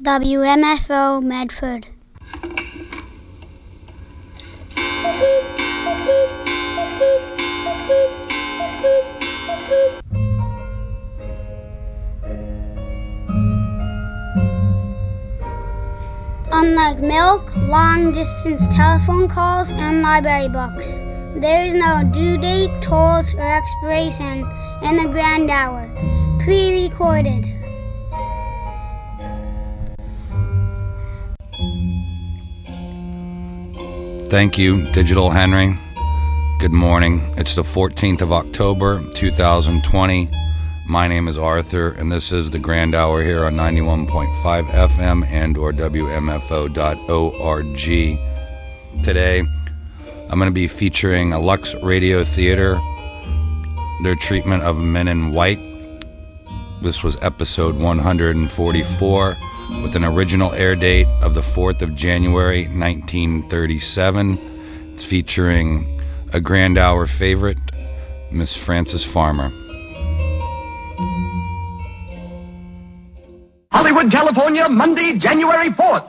WMFO Medford. Unlike milk, long-distance telephone calls, and library books, there is no due date, tolls, or expiration in the grand hour. Pre-recorded. Thank you, Digital Henry. Good morning. It's the 14th of October, 2020. My name is Arthur, and this is the Grand Hour here on 91.5 FM and or WMFO.org. Today, I'm going to be featuring a Lux Radio Theater, their treatment of Men in White. This was episode 144, with an original air date of the 4th of January, 1937. It's featuring a Grand Hour favorite, Miss Frances Farmer. Hollywood, California, Monday, January 4th.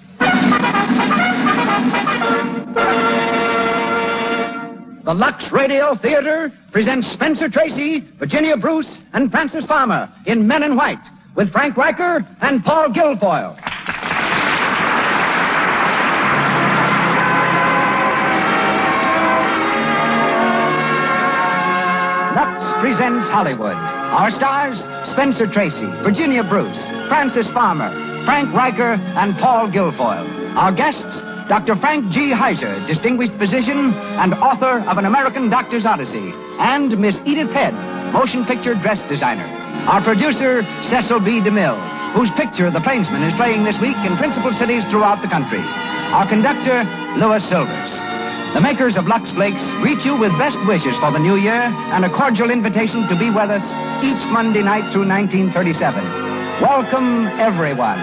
The Lux Radio Theater presents Spencer Tracy, Virginia Bruce, and Frances Farmer in Men in White, with Frank Riker and Paul Guilfoyle. Lux presents Hollywood. Our stars, Spencer Tracy, Virginia Bruce, Frances Farmer, Frank Riker, and Paul Guilfoyle. Our guests, Dr. Frank G. Heiser, distinguished physician and author of An American Doctor's Odyssey, and Miss Edith Head, motion picture dress designer. Our producer, Cecil B. DeMille, whose picture, The Plainsman, is playing this week in principal cities throughout the country. Our conductor, Louis Silvers. The makers of Lux Flakes greet you with best wishes for the new year and a cordial invitation to be with us each Monday night through 1937. Welcome, everyone.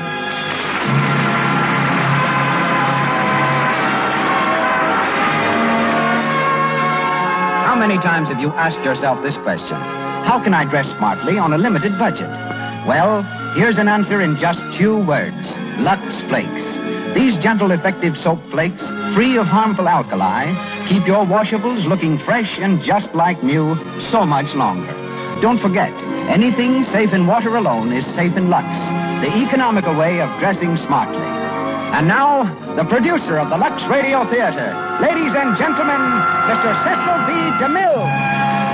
How many times have you asked yourself this question? How can I dress smartly on a limited budget? Well, here's an answer in just 2 words. Lux Flakes. These gentle, effective soap flakes, free of harmful alkali, keep your washables looking fresh and just like new so much longer. Don't forget, anything safe in water alone is safe in Lux, the economical way of dressing smartly. And now, the producer of the Lux Radio Theater, ladies and gentlemen, Mr. Cecil B. DeMille.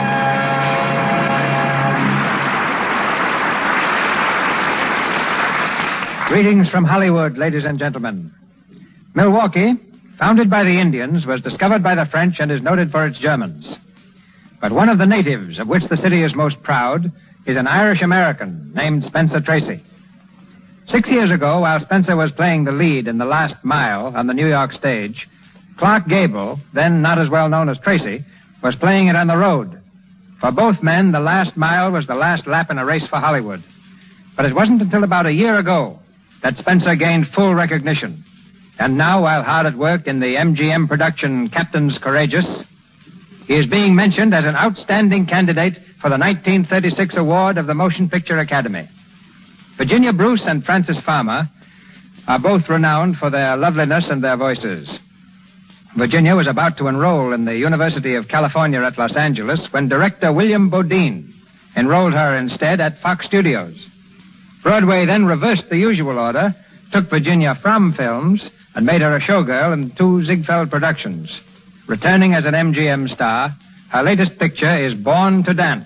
Greetings from Hollywood, ladies and gentlemen. Milwaukee, founded by the Indians, was discovered by the French and is noted for its Germans. But one of the natives of which the city is most proud is an Irish-American named Spencer Tracy. 6 years ago, while Spencer was playing the lead in The Last Mile on the New York stage, Clark Gable, then not as well known as Tracy, was playing it on the road. For both men, The Last Mile was the last lap in a race for Hollywood. But it wasn't until about a year ago that Spencer gained full recognition. And now, while hard at work in the MGM production Captains Courageous, he is being mentioned as an outstanding candidate for the 1936 award of the Motion Picture Academy. Virginia Bruce and Frances Farmer are both renowned for their loveliness and their voices. Virginia was about to enroll in the University of California at Los Angeles when director William Bodine enrolled her instead at Fox Studios. Broadway then reversed the usual order, took Virginia from films, and made her a showgirl in 2 Ziegfeld productions. Returning as an MGM star, her latest picture is Born to Dance.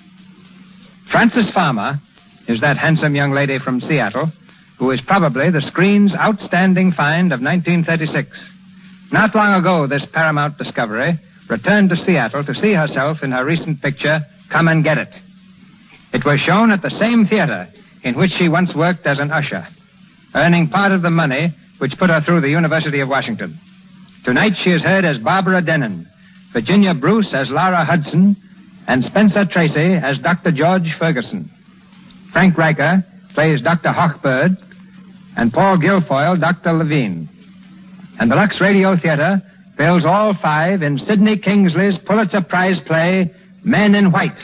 Frances Farmer is that handsome young lady from Seattle who is probably the screen's outstanding find of 1936. Not long ago, this Paramount discovery returned to Seattle to see herself in her recent picture, Come and Get It. It was shown at the same theater in which she once worked as an usher, earning part of the money which put her through the University of Washington. Tonight she is heard as Barbara Denon, Virginia Bruce as Laura Hudson, and Spencer Tracy as Dr. George Ferguson. Frank Riker plays Dr. Hochberg, and Paul Guilfoyle, Dr. Levine. And the Lux Radio Theater bills all 5 in Sidney Kingsley's Pulitzer Prize play, Men in White.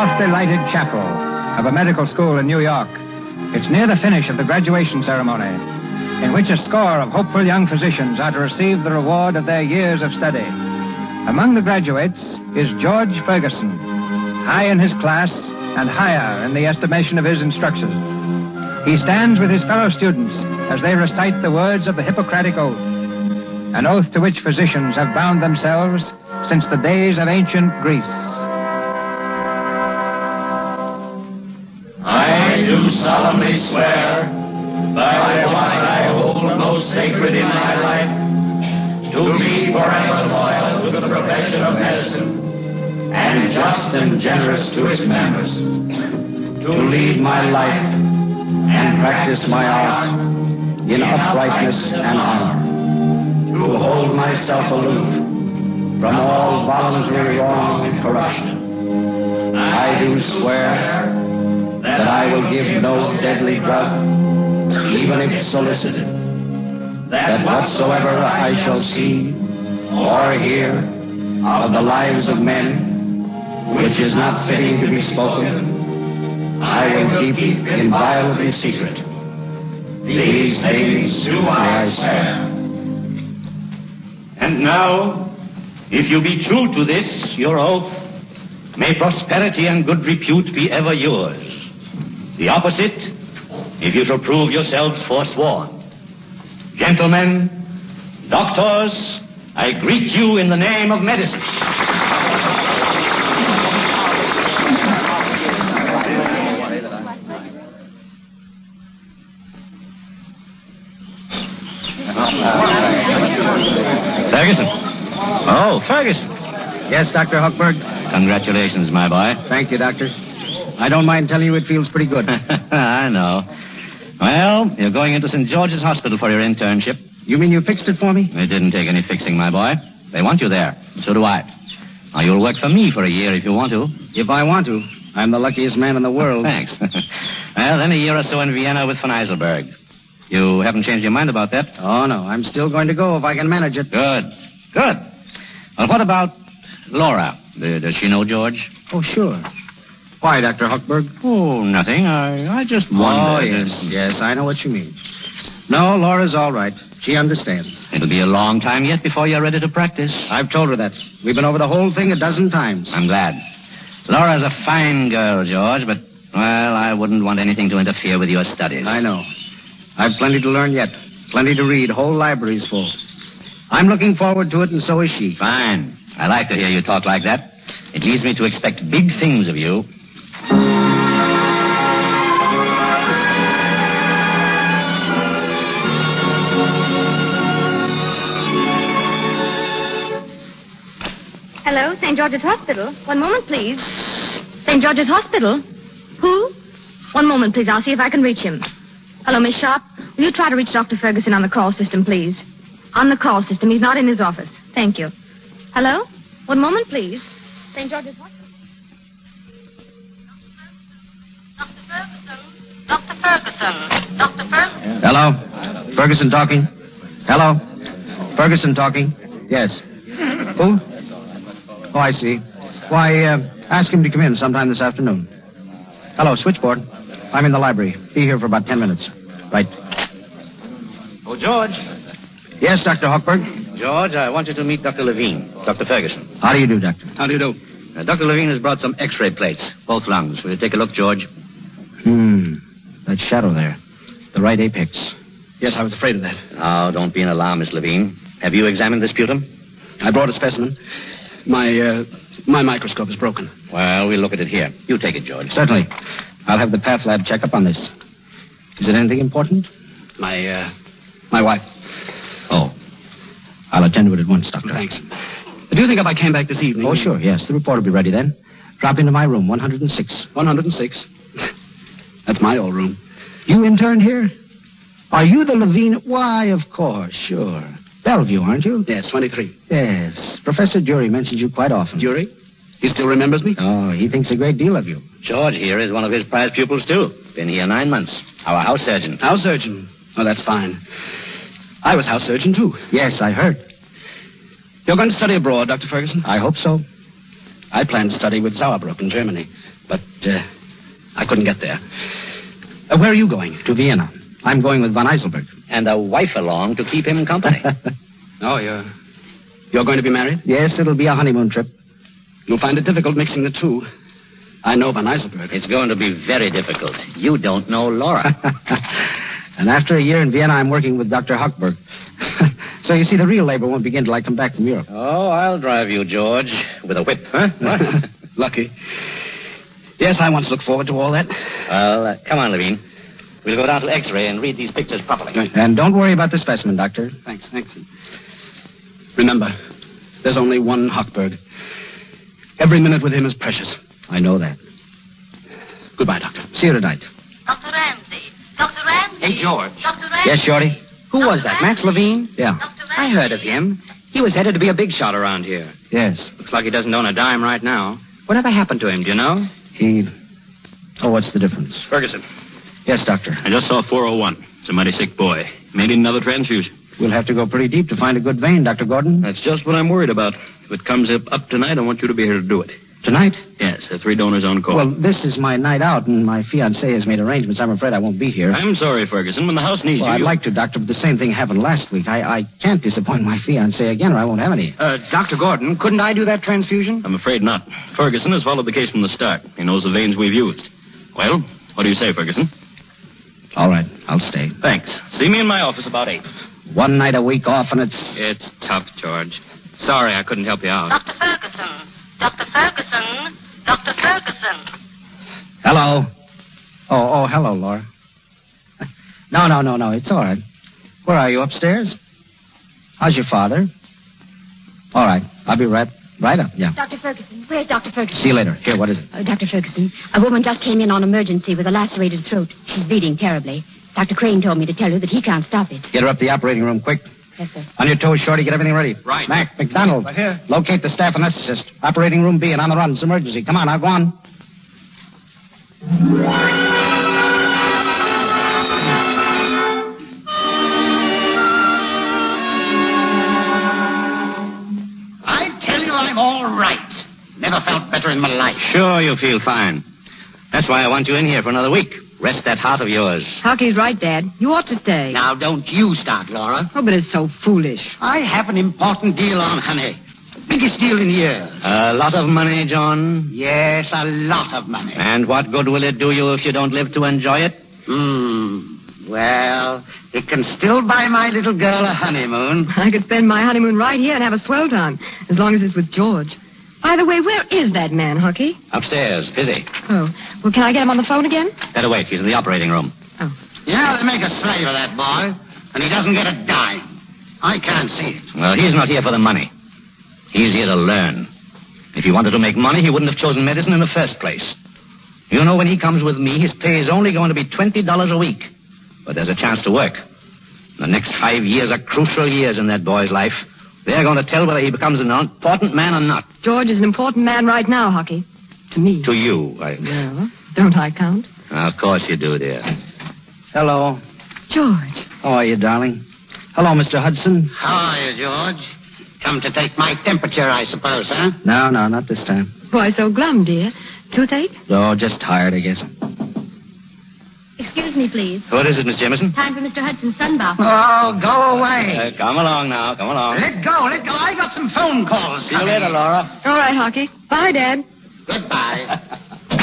lofty lighted chapel of a medical school in New York. It's near the finish of the graduation ceremony, in which a score of hopeful young physicians are to receive the reward of their years of study. Among the graduates is George Ferguson, high in his class and higher in the estimation of his instructors. He stands with his fellow students as they recite the words of the Hippocratic Oath, an oath to which physicians have bound themselves since the days of ancient Greece. I do solemnly swear by what I hold most sacred in my life, to be forever loyal to the profession of medicine, and just and generous to its members, to lead my life and practice my art in uprightness and honor, to hold myself aloof from all voluntary wrong and corruption. I do swear that I will give no deadly drug, even if solicited, that whatsoever I shall see or hear of the lives of men, which is not fitting to be spoken, I will keep inviolably secret. These things do I swear. And now, if you be true to this, your oath, may prosperity and good repute be ever yours. The opposite, if you shall prove yourselves forsworn. Gentlemen, doctors, I greet you in the name of medicine. Ferguson. Oh, Ferguson. Yes, Dr. Hochberg? Congratulations, my boy. Thank you, Doctor. I don't mind telling you it feels pretty good. I know. Well, you're going into St. George's Hospital for your internship. You mean you fixed it for me? It didn't take any fixing, my boy. They want you there. So do I. Now, you'll work for me for a year if you want to. If I want to. I'm the luckiest man in the world. Thanks. Well, then a year or so in Vienna with von Eiselberg. You haven't changed your mind about that? Oh, no. I'm still going to go if I can manage it. Good. Good. Well, what about Laura? Does she know George? Oh, sure. Why, Dr. Hochberg? Oh, nothing. I just wondered. Oh, yes, I know what you mean. No, Laura's all right. She understands. It'll be a long time yet before you're ready to practice. I've told her that. We've been over the whole thing a dozen times. I'm glad. Laura's a fine girl, George, but, well, I wouldn't want anything to interfere with your studies. I know. I've plenty to learn yet. Plenty to read. Whole libraries full. I'm looking forward to it, and so is she. Fine. I like to hear you talk like that. It leads me to expect big things of you. Hello, St. George's Hospital. One moment, please. St. George's Hospital? Who? One moment, please. I'll see if I can reach him. Hello, Miss Sharp. Will you try to reach Dr. Ferguson on the call system, please? On the call system. He's not in his office. Thank you. Hello? One moment, please. St. George's Hospital. Dr. Ferguson. Dr. Ferguson. Hello? Ferguson talking? Hello? Ferguson talking? Yes. Who? Oh, I see. Why, ask him to come in sometime this afternoon. Hello, switchboard. I'm in the library. Be here for about 10 minutes. Right. Oh, George. Yes, Dr. Hochberg? George, I want you to meet Dr. Levine. Dr. Ferguson. How do you do, Doctor? How do you do? Dr. Levine has brought some X-ray plates. Both lungs. Will you take a look, George? That shadow there. The right apex. Yes, I was afraid of that. Oh, don't be an alarm, Miss Levine. Have you examined the sputum? I brought a specimen. My microscope is broken. Well, we'll look at it here. You take it, George. Certainly. I'll have the path lab check up on this. Is it anything important? My wife. Oh. I'll attend to it at once, Doctor. Thanks. Do you think if I came back this evening... Oh, sure, yes. The report will be ready then. Drop into my room, 106. 106? That's my old room. You interned here? Are you the Levine? Why, of course, sure. Bellevue, aren't you? Yes, 23. Yes. Professor Jury mentions you quite often. Jury? He still remembers me? Oh, he thinks a great deal of you. George here is one of his prize pupils, too. Been here 9 months. Our house surgeon. House surgeon? Oh, that's fine. I was house surgeon, too. Yes, I heard. You're going to study abroad, Dr. Ferguson? I hope so. I plan to study with Sauerbruch in Germany. but I couldn't get there. Where are you going? To Vienna. I'm going with von Eiselberg. And a wife along to keep him company. Oh, you're going to be married? Yes, it'll be a honeymoon trip. You'll find it difficult mixing the two. I know von Eiselberg. It's going to be very difficult. You don't know Laura. And after a year in Vienna, I'm working with Dr. Hochberg. So you see, the real labor won't begin till I come back from Europe. Oh, I'll drive you, George, with a whip, huh? Lucky. Yes, I once looked forward to all that. Well, come on, Levine. We'll go down to X-ray and read these pictures properly. And don't worry about the specimen, Doctor. Thanks. Remember, there's only one Hochberg. Every minute with him is precious. I know that. Goodbye, Doctor. See you tonight. Dr. Ramsey. Dr. Ramsey. Hey, George. Dr. Ramsey. Yes, Shorty? Who was that, Max Levine? Yeah. I heard of him. He was headed to be a big shot around here. Yes. Looks like he doesn't own a dime right now. Whatever happened to him, do you know? Oh, what's the difference? Ferguson. Yes, Doctor. I just saw 401. It's a mighty sick boy. May need another transfusion. We'll have to go pretty deep to find a good vein, Dr. Gordon. That's just what I'm worried about. If it comes up tonight, I want you to be here to do it. Tonight? Yes, there are 3 donors on call. Well, this is my night out, and my fiancée has made arrangements. I'm afraid I won't be here. I'm sorry, Ferguson. When the house needs well, you... I'd like to, Doctor, but the same thing happened last week. I can't disappoint my fiancée again, or I won't have any. Dr. Gordon, couldn't I do that transfusion? I'm afraid not. Ferguson has followed the case from the start. He knows the veins we've used. Well, what do you say, Ferguson? All right, I'll stay. Thanks. See me in my office about 8. One night a week off, and It's tough, George. Sorry I couldn't help you out. Dr. Ferguson. Dr. Ferguson. Dr. Ferguson. Hello. Oh, hello, Laura. No. It's all right. Where are you, upstairs? How's your father? All right. I'll be right up, yeah. Dr. Ferguson. Where's Dr. Ferguson? See you later. Here, what is it? Dr. Ferguson, a woman just came in on emergency with a lacerated throat. She's bleeding terribly. Dr. Crane told me to tell you that he can't stop it. Get her up the operating room, quick. Yes, sir. On your toes, Shorty. Get everything ready. Right. Mac, McDonald. Right here. Locate the staff anesthetist. Operating room B and on the run. It's emergency. Come on, now go on. I tell you, I'm all right. Never felt better in my life. Sure, you feel fine. That's why I want you in here for another week. Rest that heart of yours. Hockey's right, Dad. You ought to stay. Now, don't you start, Laura. Oh, but it's so foolish. I have an important deal on honey. Biggest deal in years. A lot of money, John. Yes, a lot of money. And what good will it do you if you don't live to enjoy it? Well, it can still buy my little girl a honeymoon. I could spend my honeymoon right here and have a swell time, as long as it's with George. By the way, where is that man, Hockey? Upstairs, busy. Oh, well, can I get him on the phone again? Better wait. He's in the operating room. Oh. Yeah, they make a slave of that boy, and he doesn't get a dime. I can't see it. Well, he's not here for the money. He's here to learn. If he wanted to make money, he wouldn't have chosen medicine in the first place. You know, when he comes with me, his pay is only going to be $20 a week. But there's a chance to work. The next 5 years are crucial years in that boy's life. They're going to tell whether he becomes an important man or not. George is an important man right now, Hockey. To me. To you. Well, don't I count? Of course you do, dear. Hello. George. How are you, darling? Hello, Mr. Hudson. How are you, George? Come to take my temperature, I suppose, huh? No, not this time. Why so glum, dear? Toothache? Oh, just tired, I guess. Excuse me, please. What is it, Miss Jameson? Time for Mr. Hudson's sunbath. Oh, go away. Come along now. Come along. Let go. I got some phone calls. See you later, Laura. All right, Hockey. Bye, Dad. Goodbye.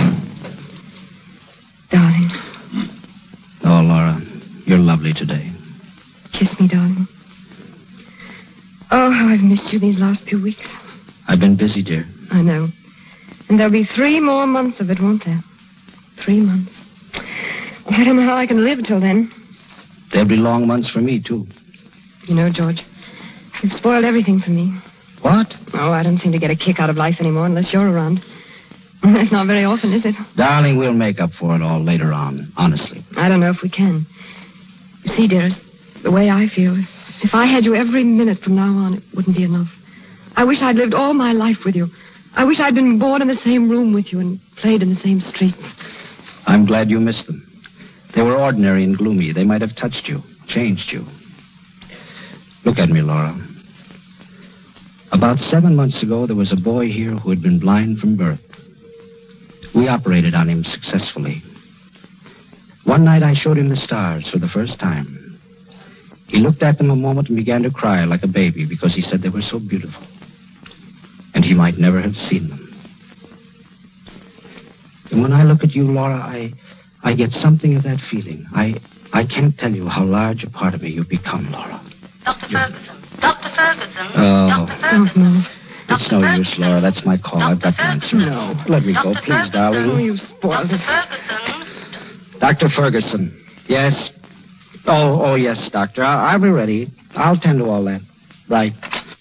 Darling. Oh, Laura, you're lovely today. Kiss me, darling. Oh, how I've missed you these last few weeks. I've been busy, dear. I know. And there'll be 3 more months of it, won't there? 3 months. I don't know how I can live till then. There'll be long months for me, too. You know, George, you've spoiled everything for me. What? Oh, I don't seem to get a kick out of life anymore unless you're around. That's not very often, is it? Darling, we'll make up for it all later on, honestly. I don't know if we can. You see, dearest, the way I feel, if I had you every minute from now on, it wouldn't be enough. I wish I'd lived all my life with you. I wish I'd been born in the same room with you and played in the same streets. I'm glad you missed them. They were ordinary and gloomy. They might have touched you, changed you. Look at me, Laura. About 7 months ago, there was a boy here who had been blind from birth. We operated on him successfully. One night I showed him the stars for the first time. He looked at them a moment and began to cry like a baby because he said they were so beautiful. And he might never have seen them. And when I look at you, Laura, I get something of that feeling. I can't tell you how large a part of me you've become, Laura. Dr. Ferguson. Dr. Ferguson. Oh. Dr. Ferguson. It's no use, Laura. That's my call. I've got to answer. No. Let me go, please, darling. Oh, you spoiled it. Dr. Ferguson. Yes. Oh, yes, Doctor. I'll be ready. I'll tend to all that. Right.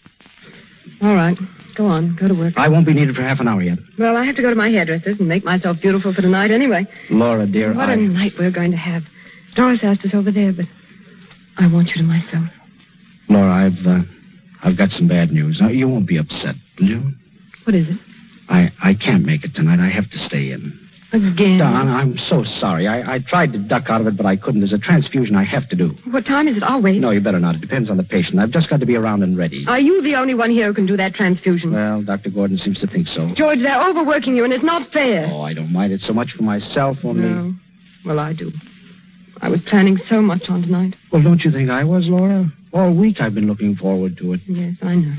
All right. Go on. Go to work. I won't be needed for half an hour yet. Well, I have to go to my hairdresser's and make myself beautiful for tonight anyway. Laura, dear, What a night we're going to have. Doris asked us over there, but I want you to myself. Laura, I've got some bad news. Now, you won't be upset, will you? What is it? I can't make it tonight. I have to stay in. Again? Don, I'm so sorry. I tried to duck out of it, but I couldn't. There's a transfusion I have to do. What time is it? I'll wait. No, you better not. It depends on the patient. I've just got to be around and ready. Are you the only one here who can do that transfusion? Well, Dr. Gordon seems to think so. George, they're overworking you, and it's not fair. Oh, I don't mind it so much for myself, only... No. Well, I do. I was planning so much on tonight. Well, don't you think I was, Laura? All week I've been looking forward to it. Yes, I know.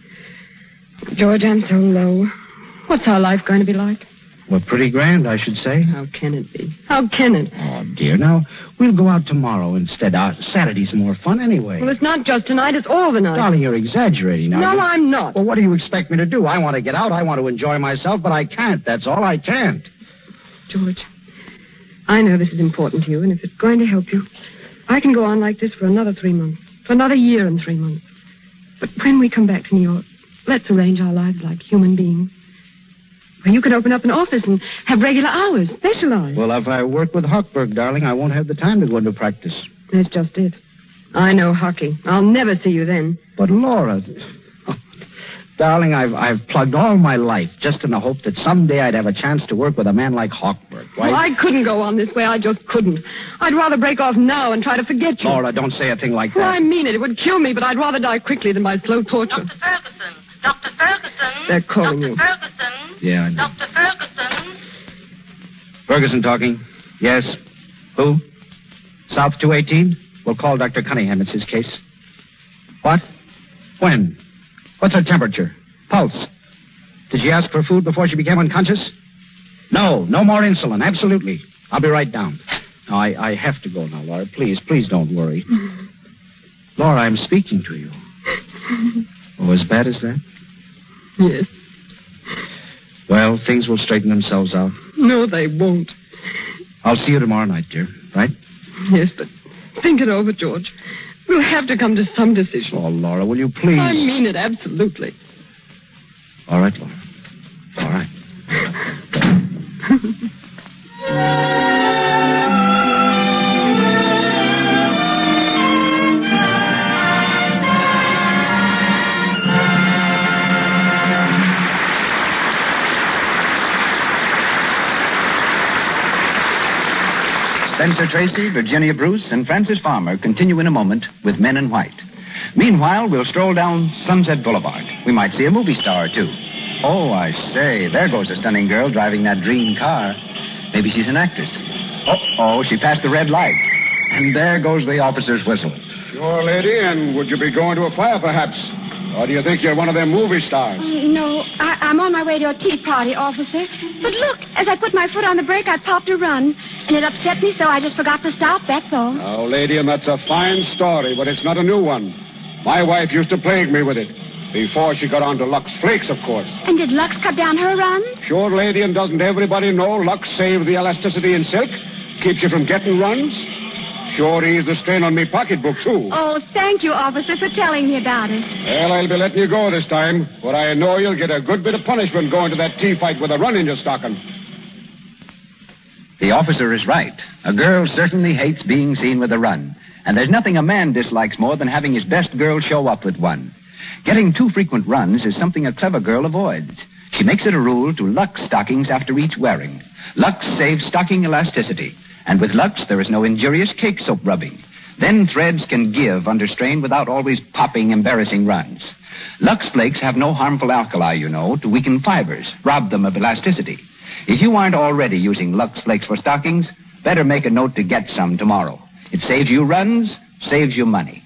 George, I'm so low. What's our life going to be like? Well, pretty grand, I should say. How can it be? How can it? Oh, dear. Now, we'll go out tomorrow instead. Saturday's more fun anyway. Well, it's not just tonight. It's all the night. Darling, you're exaggerating now. No, I'm not. Well, what do you expect me to do? I want to get out. I want to enjoy myself, but I can't. That's all. I can't. George, I know this is important to you, and if it's going to help you, I can go on like this for another 3 months. For another year and 3 months. But when we come back to New York, let's arrange our lives like human beings. Well, you can open up an office and have regular hours, specialized. Well, if I work with Hochberg, darling, I won't have the time to go into practice. That's just it. I know hockey. I'll never see you then. But, Laura... Oh, darling, I've plugged all my life just in the hope that someday I'd have a chance to work with a man like Hochberg, right? Well, I couldn't go on this way. I just couldn't. I'd rather break off now and try to forget you. Laura, don't say a thing like that. Well, I mean it. It would kill me, but I'd rather die quickly than by slow torture. Dr. Ferguson. Dr. Ferguson. They're calling Dr. you. Ferguson. Yeah, I know. Dr. Ferguson. Ferguson talking. Yes. Who? South 218? We'll call Dr. Cunningham. It's his case. What? When? What's her temperature? Pulse? Did she ask for food before she became unconscious? No more insulin. Absolutely. I'll be right down. No, I have to go now, Laura. Please don't worry. Laura, I'm speaking to you. Oh, as bad as that? Yes. Well, things will straighten themselves out. No, they won't. I'll see you tomorrow night, dear. Right? Yes, but think it over, George. We'll have to come to some decision. Oh, Laura, will you please? I mean it, absolutely. All right, Laura. All right. Spencer Tracy, Virginia Bruce, and Francis Farmer continue in a moment with Men in White. Meanwhile, we'll stroll down Sunset Boulevard. We might see a movie star or two. Oh, I say, there goes a stunning girl driving that green car. Maybe she's an actress. Oh, she passed the red light. And there goes the officer's whistle. Sure, lady, and would you be going to a fire, perhaps? Or do you think you're one of them movie stars? No, I'm on my way to a tea party, officer. But look, as I put my foot on the brake, I popped a run. And it upset me, so I just forgot to stop, that's all. Oh, lady, and that's a fine story, but it's not a new one. My wife used to plague me with it. Before she got on to Lux Flakes, of course. And did Lux cut down her runs? Sure, lady, and doesn't everybody know Lux saves the elasticity in silk? Keeps you from getting runs? Sure eased the strain on me pocketbook, too. Oh, thank you, officer, for telling me about it. Well, I'll be letting you go this time, for I know you'll get a good bit of punishment going to that tea fight with a run in your stocking. The officer is right. A girl certainly hates being seen with a run. And there's nothing a man dislikes more than having his best girl show up with one. Getting too frequent runs is something a clever girl avoids. She makes it a rule to Lux stockings after each wearing. Lux saves stocking elasticity. And with Lux, there is no injurious cake soap rubbing. Then threads can give under strain without always popping embarrassing runs. Lux Flakes have no harmful alkali, you know, to weaken fibers, rob them of elasticity. If you aren't already using Lux Flakes for stockings, better make a note to get some tomorrow. It saves you runs, saves you money.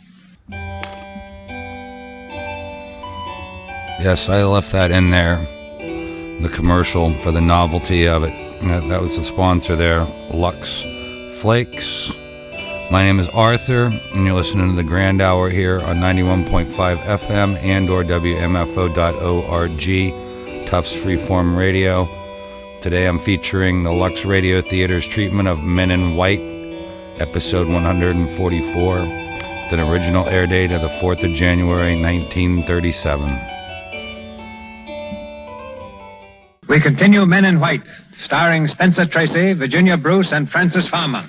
Yes, I left that in there. The commercial for the novelty of it. That was the sponsor there, Lux Flakes. My name is Arthur, and you're listening to the Grand Hour here on 91.5 FM and or WMFO.org, Tufts Freeform Radio. Today I'm featuring the Lux Radio Theater's treatment of Men in White, episode 144, with an original air date of the 4th of January, 1937. We continue Men in White, starring Spencer Tracy, Virginia Bruce, and Francis Farmer.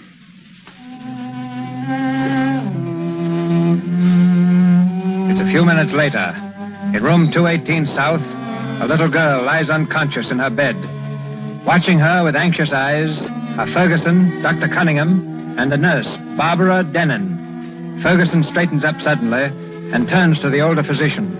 It's a few minutes later. In room 218 South, a little girl lies unconscious in her bed. Watching her with anxious eyes are Ferguson, Dr. Cunningham, and the nurse, Barbara Denon. Ferguson straightens up suddenly and turns to the older physician.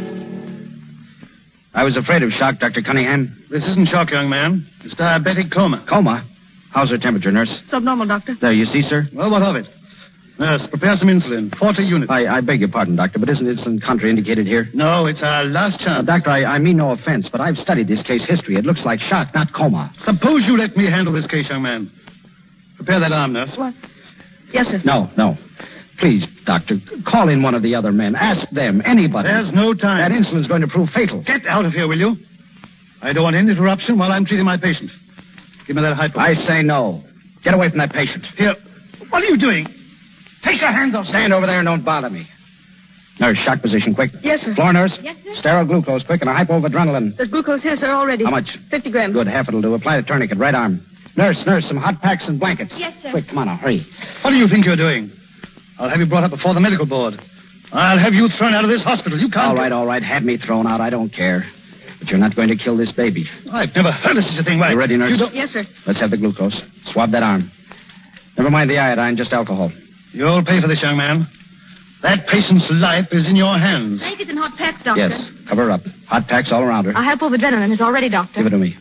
I was afraid of shock, Dr. Cunningham. This isn't shock, young man. It's diabetic coma. Coma? How's her temperature, nurse? Subnormal, Doctor. There, you see, sir? Well, what of it? Nurse, prepare some insulin. 40 units. I beg your pardon, Doctor, but isn't insulin contraindicated here? No, it's our last chance. Doctor, I mean no offense, but I've studied this case history. It looks like shock, not coma. Suppose you let me handle this case, young man. Prepare that arm, nurse. What? Yes, sir. No. Please, Doctor, call in one of the other men. Ask them, anybody. There's no time. That insulin's going to prove fatal. Get out of here, will you? I don't want any interruption while I'm treating my patient. Give me that hypo. I say no. Get away from that patient. Here. What are you doing? Take your hands off. Stand over there and don't bother me. Nurse, shock position, quick. Yes, sir. Floor nurse. Yes, sir. Sterile glucose, quick, and a hypo of adrenaline. There's glucose here, sir, already. How much? 50 grams. Good, half it'll do. Apply the tourniquet, right arm. Nurse, some hot packs and blankets. Yes, sir. Quick, come on now, hurry. What do you think you're doing? I'll have you brought up before the medical board. I'll have you thrown out of this hospital. You can't... All right. Have me thrown out. I don't care. But you're not going to kill this baby. I've never heard of such a thing. Right? You ready, nurse? Yes, sir. Let's have the glucose. Swab that arm. Never mind the iodine, just alcohol. You'll pay for this, young man. That patient's life is in your hands. Blankets and hot packs, Doctor. Yes, cover her up. Hot packs all around her. A hypo of adrenaline is already, Doctor. Give it to me.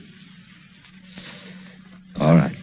All right.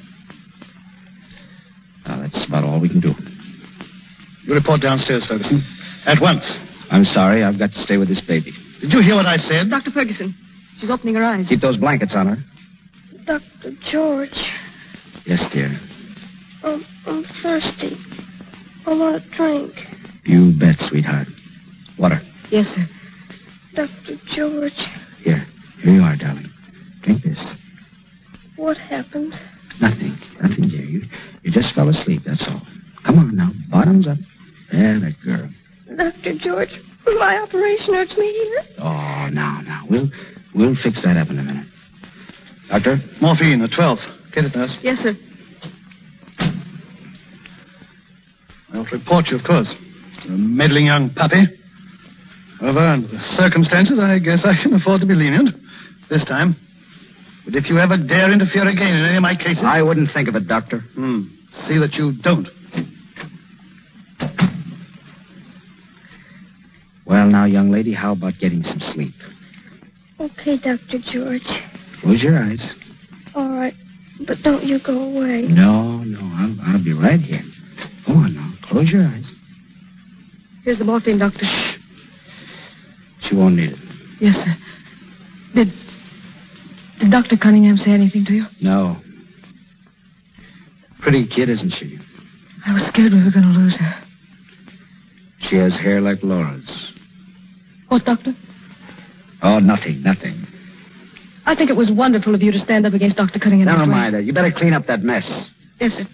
Now, that's about all we can do. You report downstairs, Ferguson. At once. I'm sorry. I've got to stay with this baby. Did you hear what I said? Dr. Ferguson. She's opening her eyes. Keep those blankets on her. Dr. George, Yes, dear. I'm thirsty. I want a drink. You bet, sweetheart. Water. Yes, sir. Dr. George, Here you are, darling. Drink this. what happened? Nothing, dear. You just fell asleep, that's all. Come on now, bottoms up. There, that girl. Dr. George, my operation hurts me here. Oh, now. We'll fix that up in a minute. Doctor? Morphine, a 12th. Get it, nurse. Yes, sir. I'll report you, of course. A meddling young puppy. However, under the circumstances, I guess I can afford to be lenient. This time. But if you ever dare interfere again in any of my cases... I wouldn't think of it, Doctor. See that you don't. Well, now, young lady, how about getting some sleep? Okay, Dr. George. Close your eyes. All right, but don't you go away. No, I'll be right here. Go on now, close your eyes. Here's the morphine, Doctor. She won't need it. Yes, sir. Did Dr. Cunningham say anything to you? No. Pretty kid, isn't she? I was scared we were going to lose her. She has hair like Laura's. What, Doctor? Oh, nothing. I think it was wonderful of you to stand up against Dr. Cunningham. Never mind that. You better clean up that mess. Yes, sir.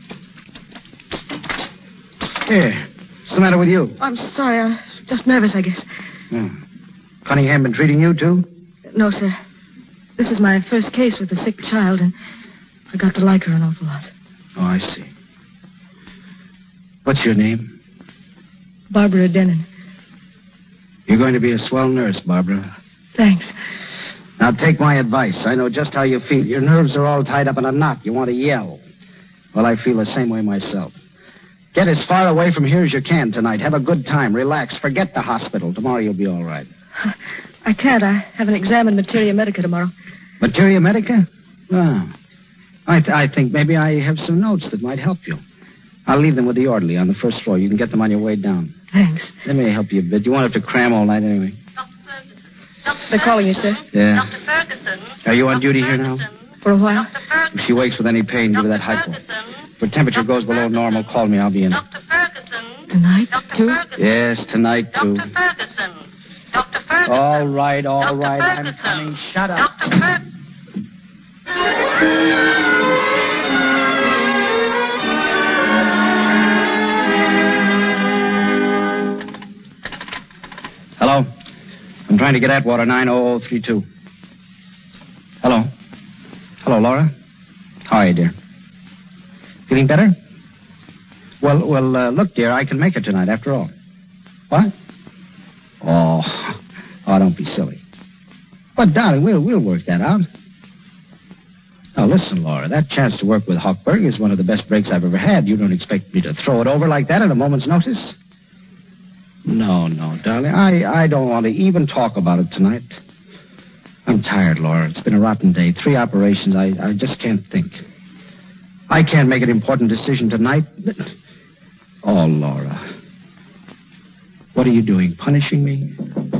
Here. What's the matter with you? I'm sorry. I'm just nervous, I guess. Cunningham been treating you, too? No, sir. This is my first case with a sick child, and I got to like her an awful lot. Oh, I see. What's your name? Barbara Denon. You're going to be a swell nurse, Barbara. Thanks. Now, take my advice. I know just how you feel. Your nerves are all tied up in a knot. You want to yell. Well, I feel the same way myself. Get as far away from here as you can tonight. Have a good time. Relax. Forget the hospital. Tomorrow you'll be all right. I can't. I have an exam in Materia Medica tomorrow. Materia Medica? Ah. I think maybe I have some notes that might help you. I'll leave them with the orderly on the first floor. You can get them on your way down. Thanks. They may help you a bit. You won't have to cram all night anyway. They're calling you, sir. Yeah. Dr. Ferguson. Are you on duty here now? For a while. If she wakes with any pain, give her that hypo. If her temperature goes below normal, call me. I'll be in. Dr. Ferguson. Tonight, too? Yes, tonight, too. Dr. Ferguson. Dr. Ferguson. All right. I'm coming. Shut up. Dr. Ferguson. Hello. I'm trying to get Atwater 90032. Hello. Hello, Laura. How are you, dear? Feeling better? Well, look, dear, I can make it tonight after all. What? Oh, don't be silly. But, darling, we'll work that out. Now, listen, Laura, that chance to work with Hochberg is one of the best breaks I've ever had. You don't expect me to throw it over like that at a moment's notice? No, darling. I don't want to even talk about it tonight. I'm tired, Laura. It's been a rotten day. 3 operations. I just can't think. I can't make an important decision tonight. Oh, Laura. What are you doing? Punishing me?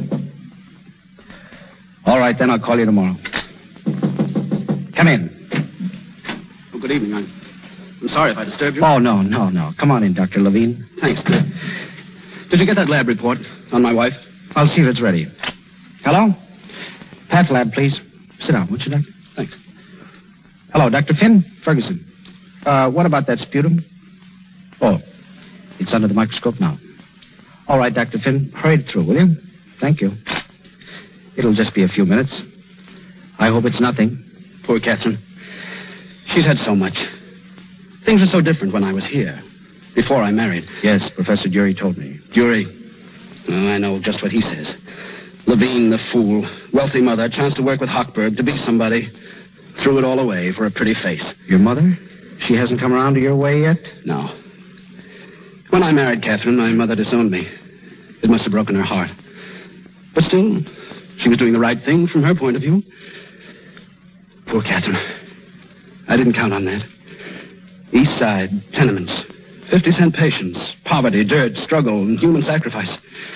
All right, then I'll call you tomorrow. Come in. Oh, good evening. I'm sorry if I disturbed you. Oh, no. Come on in, Dr. Levine. Thanks. Did you get that lab report on my wife? I'll see if it's ready. Hello? Path lab, please. Sit down, would you, Doctor? Thanks. Hello, Dr. Finn? Ferguson. What about that sputum? Oh, it's under the microscope now. All right, Dr. Finn. Hurry it through, will you? Thank you. It'll just be a few minutes. I hope it's nothing. Poor Catherine. She's had so much. Things were so different when I was here. Before I married. Yes, Professor Dury told me. Dury? Oh, I know just what he says. Levine, the fool. Wealthy mother, chance to work with Hochberg, to be somebody. Threw it all away for a pretty face. Your mother? She hasn't come around to your way yet? No. When I married Catherine, my mother disowned me. It must have broken her heart. But still, she was doing the right thing from her point of view. Poor Catherine. I didn't count on that. East Side, tenements, 50-cent patients, poverty, dirt, struggle, and human sacrifice.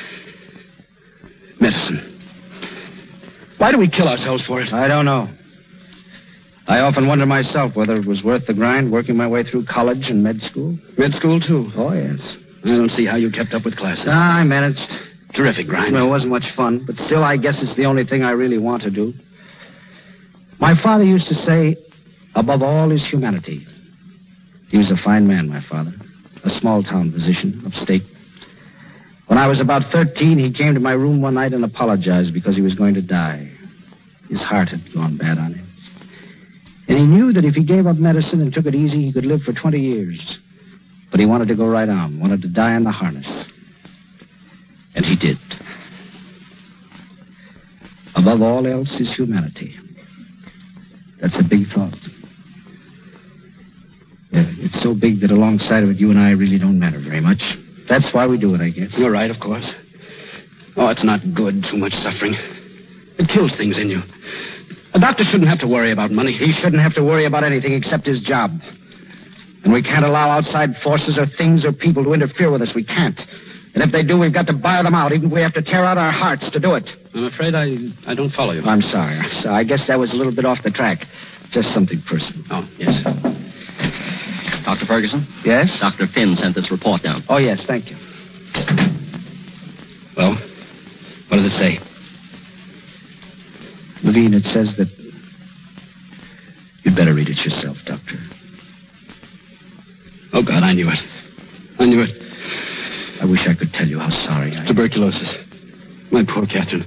Medicine. Why do we kill ourselves for it? I don't know. I often wonder myself whether it was worth the grind working my way through college and med school. Med school, too? Oh, yes. I don't see how you kept up with classes. I managed. Terrific grind. Well, it wasn't much fun, but still, I guess it's the only thing I really want to do. My father used to say, above all is humanity. He was a fine man, my father. A small-town physician, upstate. When I was about 13, he came to my room one night and apologized because he was going to die. His heart had gone bad on him. And he knew that if he gave up medicine and took it easy, he could live for 20 years. But he wanted to go right on, wanted to die in the harness. And he did. Above all else is humanity. That's a big thought. Yeah, it's so big that alongside of it, you and I really don't matter very much. That's why we do it, I guess. You're right, of course. Oh, it's not good, too much suffering. It kills things in you. A doctor shouldn't have to worry about money. He shouldn't have to worry about anything except his job. And we can't allow outside forces or things or people to interfere with us. We can't. And if they do, we've got to buy them out, even if we have to tear out our hearts to do it. I'm afraid I don't follow you. I'm sorry. So I guess that was a little bit off the track. Just something personal. Oh, yes. Dr. Ferguson? Yes? Dr. Finn sent this report down. Oh, yes, thank you. Well, what does it say? Levine, it says that you'd better read it yourself, Doctor. Oh, God, I knew it. I knew it. I wish I could tell you how sorry I am. Tuberculosis. My poor Catherine.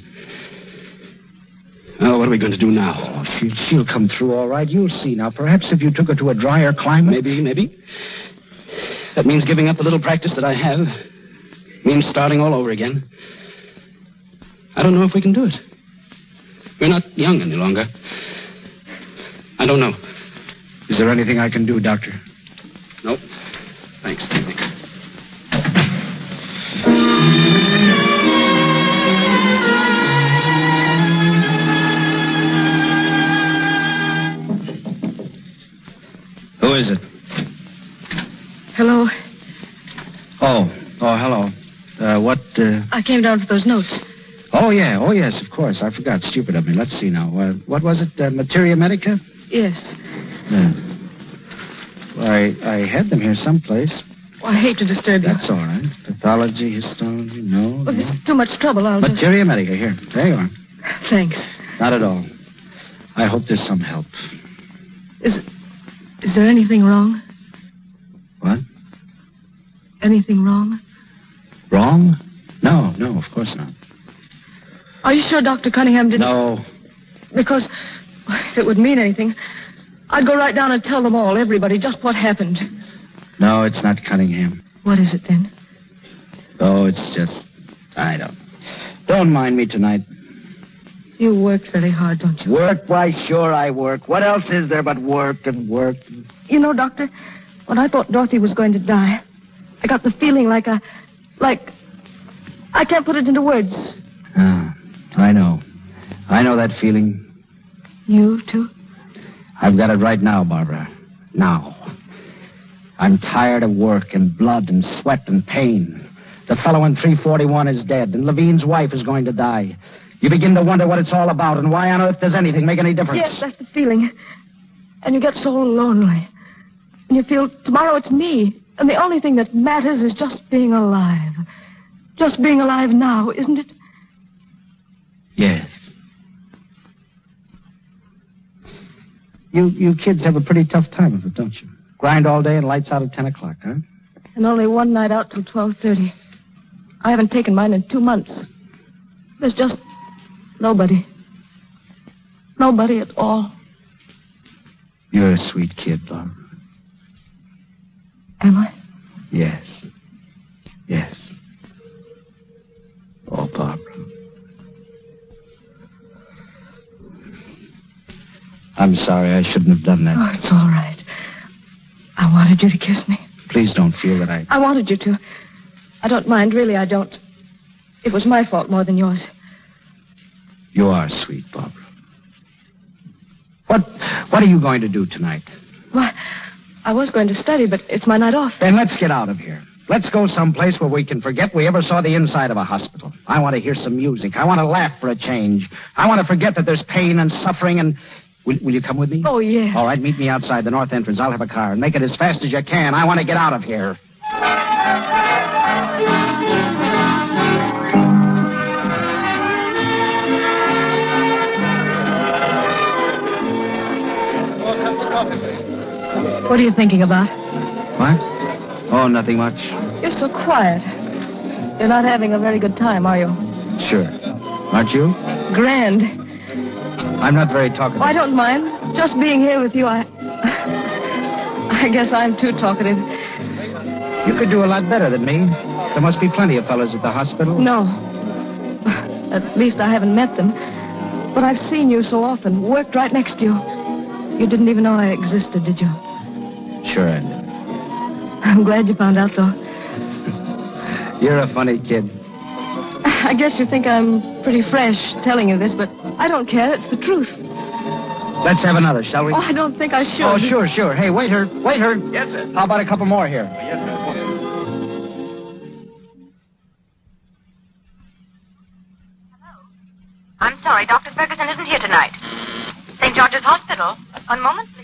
Oh, what are we going to do now? Oh, she'll come through all right. You'll see. Now, perhaps if you took her to a drier climate. Maybe. That means giving up the little practice that I have. Means starting all over again. I don't know if we can do it. We're not young any longer. I don't know. Is there anything I can do, Doctor? Nope. Thanks. I came down for those notes. Oh, yeah. Oh, yes, of course. I forgot. Stupid of me. Let's see now. What was it? Materia Medica? Yes. Yeah. Well, I had them here someplace. Well, I hate to disturb you. That's all right. Pathology, histology, no. Well, there's too much trouble. I'll just... Materia Medica, here. There you are. Thanks. Not at all. I hope there's some help. Is there anything wrong? What? Anything wrong? Wrong? No, of course not. Are you sure Dr. Cunningham didn't... No. Because if it would mean anything, I'd go right down and tell them all, everybody, just what happened. No, it's not Cunningham. What is it then? Oh, it's just... I don't mind me tonight. You work very hard, don't you? Work? Why, sure I work. What else is there but work and work? You know, Doctor, when I thought Dorothy was going to die, I got the feeling like I can't put it into words. Ah, I know. I know that feeling. You, too? I've got it right now, Barbara. Now. I'm tired of work and blood and sweat and pain. The fellow in 341 is dead, and Levine's wife is going to die. You begin to wonder what it's all about and why on earth does anything make any difference. Yes, that's the feeling. And you get so lonely. And you feel tomorrow it's me. And the only thing that matters is just being alive. Just being alive now, isn't it? Yes. You kids have a pretty tough time of it, don't you? Grind all day and lights out at 10 o'clock, huh? And only one night out till 12:30. I haven't taken mine in 2 months. There's just nobody. Nobody at all. You're a sweet kid, Barbara. Am I? Yes. Yes. Oh, Barbara. I'm sorry. I shouldn't have done that. Oh, it's all right. I wanted you to kiss me. Please don't feel that I wanted you to. I don't mind. Really, I don't. It was my fault more than yours. You are sweet, Barbara. What are you going to do tonight? Well, I was going to study, but it's my night off. Then let's get out of here. Let's go someplace where we can forget we ever saw the inside of a hospital. I want to hear some music. I want to laugh for a change. I want to forget that there's pain and suffering and... Will you come with me? Oh, yeah. All right, meet me outside the north entrance. I'll have a car, and make it as fast as you can. I want to get out of here. What are you thinking about? What? Oh, nothing much. You're so quiet. You're not having a very good time, are you? Sure. Aren't you? Grand. I'm not very talkative. Oh, I don't mind. Just being here with you, I guess I'm too talkative. You could do a lot better than me. There must be plenty of fellas at the hospital. No. At least I haven't met them. But I've seen you so often, worked right next to you. You didn't even know I existed, did you? Sure I did. I'm glad you found out, though. You're a funny kid. I guess you think I'm pretty fresh telling you this, but I don't care. It's the truth. Let's have another, shall we? Oh, I don't think I should. Oh, sure. Hey, waiter. Yes, sir. How about a couple more here? Yes, sir. I'm sorry, Dr. Ferguson isn't here tonight. St. George's Hospital. One moment, please.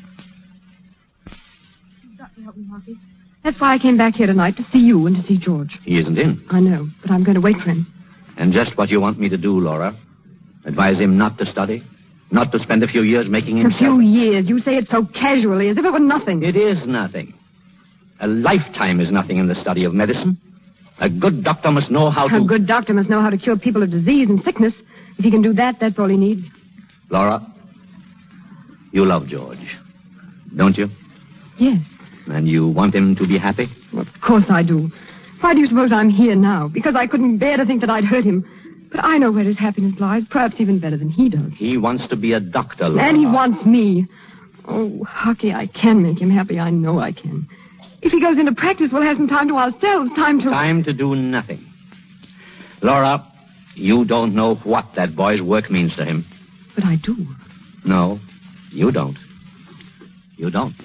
You've got to help me, Hockey. That's why I came back here tonight, to see you and to see George. He isn't in. I know, but I'm going to wait for him. And just what you want me to do, Laura. Advise him not to study? Not to spend a few years making himself... A few years. You say it so casually, as if it were nothing. It is nothing. A lifetime is nothing in the study of medicine. A good doctor must know how to... A good doctor must know how to cure people of disease and sickness. If he can do that, that's all he needs. Laura, you love George, don't you? Yes. And you want him to be happy? Well, of course I do. Why do you suppose I'm here now? Because I couldn't bear to think that I'd hurt him. But I know where his happiness lies, perhaps even better than he does. He wants to be a doctor, Laura. And he wants me. Oh, Hockey, I can make him happy. I know I can. If he goes into practice, we'll have some time to ourselves, time to... Time to do nothing. Laura, you don't know what that boy's work means to him. But I do. No, you don't. You don't.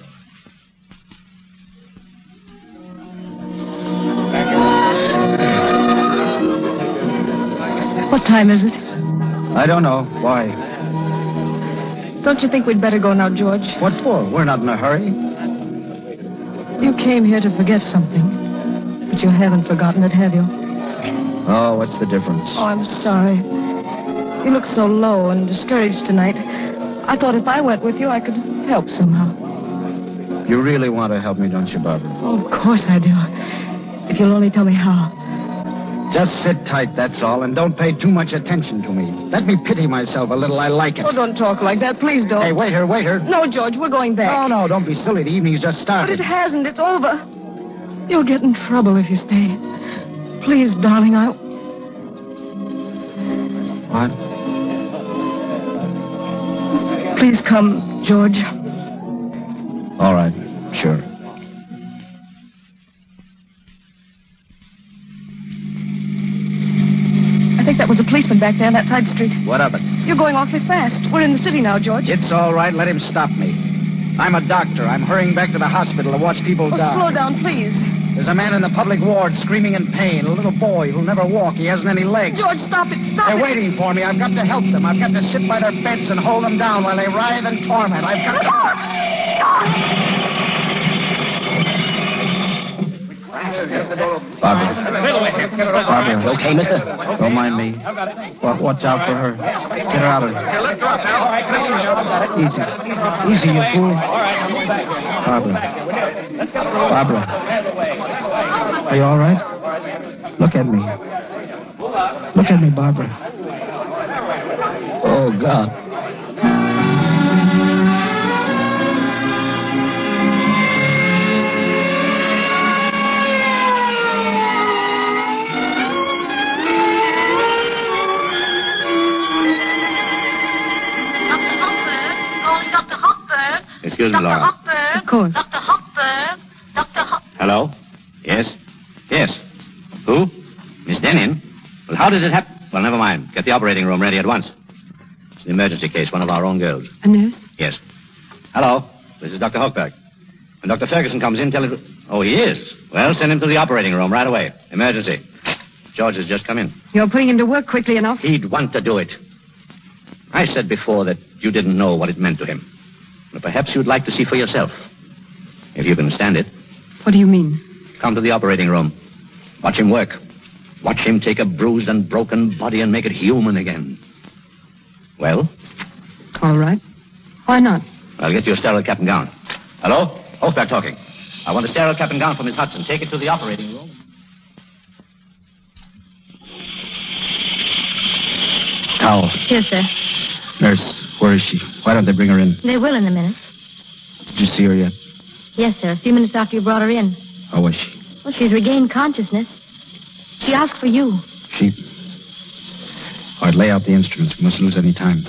What time is it? I don't know. Why? Don't you think we'd better go now, George? What for? We're not in a hurry. You came here to forget something. But you haven't forgotten it, have you? Oh, what's the difference? Oh, I'm sorry. You look so low and discouraged tonight. I thought if I went with you, I could help somehow. You really want to help me, don't you, Barbara? Oh, of course I do. If you'll only tell me how. Just sit tight, that's all, and don't pay too much attention to me. Let me pity myself a little. I like it. Oh, don't talk like that. Please don't. Hey, waiter. No, George, we're going back. No, don't be silly. The evening's just started. But it hasn't. It's over. You'll get in trouble if you stay. Please, darling, What? Please come, George. All right, sure. I think that was a policeman back there on that side street. What of it? You're going awfully fast. We're in the city now, George. It's all right. Let him stop me. I'm a doctor. I'm hurrying back to the hospital to watch people die. Slow down, please. There's a man in the public ward screaming in pain. A little boy who'll never walk. He hasn't any legs. George, stop it. Stop it. They're waiting for me. I've got to help them. I've got to sit by their beds and hold them down while they writhe and torment. I've got to... Barbara. Barbara. Okay, mister? Don't mind me. Watch out for her. Get her out of there. Easy, you fool. Barbara. Are you all right? Look at me. Look at me, Barbara. Oh, God. Excuse me, Laura. Of course. Dr. Hochberg. Hello? Yes? Yes. Who? Miss Denin? Well, how did it happen? Well, never mind. Get the operating room ready at once. It's an emergency case, one of our own girls. A nurse? Yes. Hello? This is Dr. Hochberg. When Dr. Ferguson comes in, tell him... Oh, he is? Well, send him to the operating room right away. Emergency. George has just come in. You're putting him to work quickly enough? He'd want to do it. I said before that you didn't know what it meant to him. But perhaps you'd like to see for yourself. If you can stand it. What do you mean? Come to the operating room. Watch him work. Watch him take a bruised and broken body and make it human again. Well? All right. Why not? I'll get you a sterile cap and gown. Hello? Hochberg talking. I want a sterile cap and gown for Miss Hudson. Take it to the operating room. Towel. Yes, sir. Nurse, where is she? Why don't they bring her in? They will in a minute. Did you see her yet? Yes, sir. A few minutes after you brought her in. How was she? Well, she's regained consciousness. She asked for you. She... All right, lay out the instruments. We mustn't lose any time.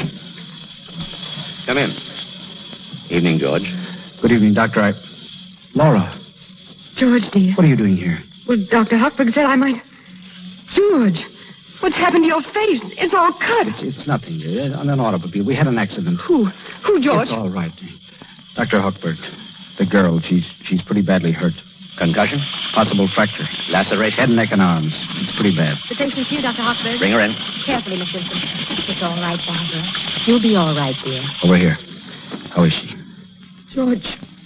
Come in. Evening, George. Good evening, Doctor. Laura. George, dear. What are you doing here? Well, Dr. Hochberg said I might... George, what's happened to your face? It's all cut. It's nothing. On an automobile. We had an accident. Who, George? It's all right. Dr. Hochberg, the girl, she's pretty badly hurt. Concussion? Possible fracture. Laceration? Head, neck, and arms. It's pretty bad. The patient's here, Dr. Hochberg. Bring her in. Carefully, Miss Wilson. It's all right, Barbara. You'll be all right, dear. Over here. How is she? George.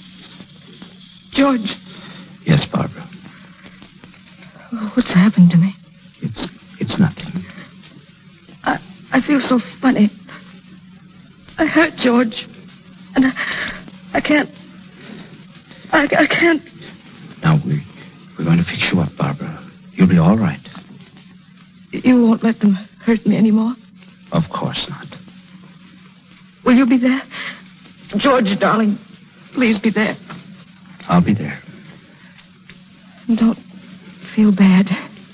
George. Yes, Barbara. Oh, what's happened to me? It's nothing. I feel so funny. I hurt George. And I can't... I can't... Now, we're going to fix you up, Barbara. You'll be all right. You won't let them hurt me anymore? Of course not. Will you be there? George, darling, please be there. I'll be there. Don't feel bad.